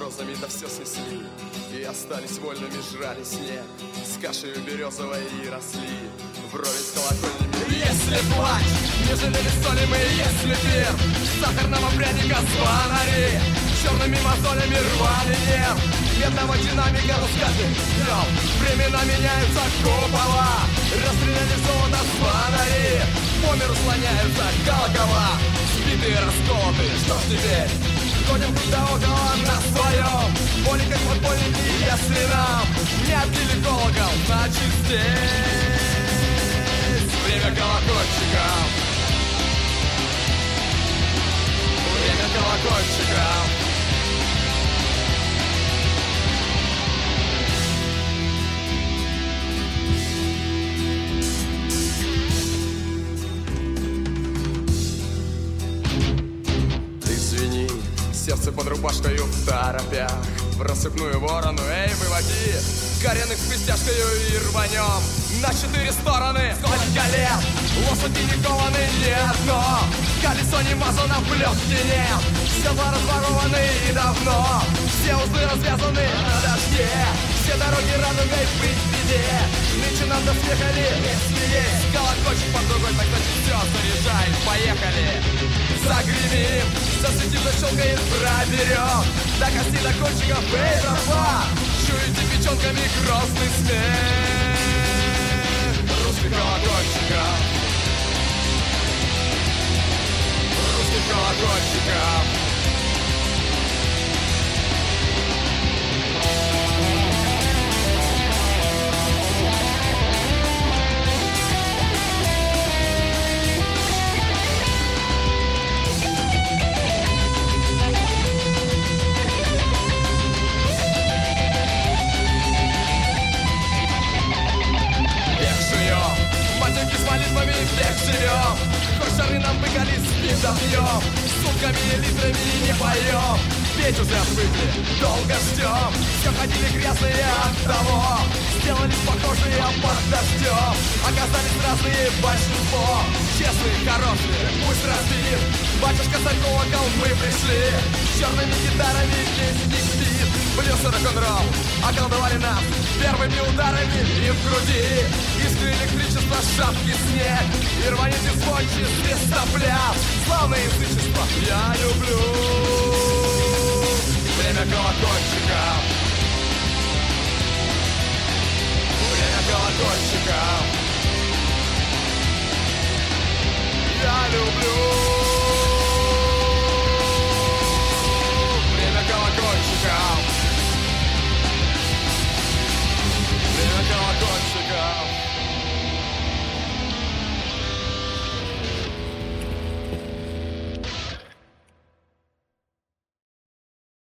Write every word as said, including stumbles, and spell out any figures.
розами да все снесли, и остались вольными, жрали снег, с кашей березовой и росли вровень с колокольнями. Если плач, не жалели соли мы, если пир, сахарного пряника звонари, черными мозолями рвали нерв, медного динамика рассказы днем. Времена меняются, купола расстреляли золото звонари, по миру слоняются колокола, сбитые, расколотые. Что ж теперь? Ходим куда около на своем, боли как подпольники, если нам не отбили колокол, значит здесь время колокольчиков. Время колокольчиков. Сердце под рубашкою в торопях, в рассыпную ворону, эй, выводи коренных с пристяжкою и рванем на четыре стороны. Сколько лет, лошади не кованы ни одно, колесо не мазано, в блеске нет, седла разворованы и давно, все узлы развязаны на дожде, все дороги радугой быть в беде. Нынче нам доспехали, если есть колокольчик под другой, так значит все, заряжай, поехали. Загремим, засветим, защелкает, проберем до кости, до кончиков, эй, братва, чуете печенками грозный смех русских колокольчиков, русских колокольчиков. С молитвами век живем, хоть шары нам выколи, спим да пьем, сутками и литрами не поем, петь уже отвыкли, долго ждем, все ходили грязные от того, сделались похожие под дождем, оказались разные большинство, честные, хорошие, пусть разбит, батюшка за колокол, мы пришли, с черными гитарами весь не спит, блюз и рок-н-ролл околдовали нас первыми ударами и в груди, искры электричества, шапки, снег, и рваните звонче, свистопляс, славное язычество я люблю. Время колокольчика, время колокольчика.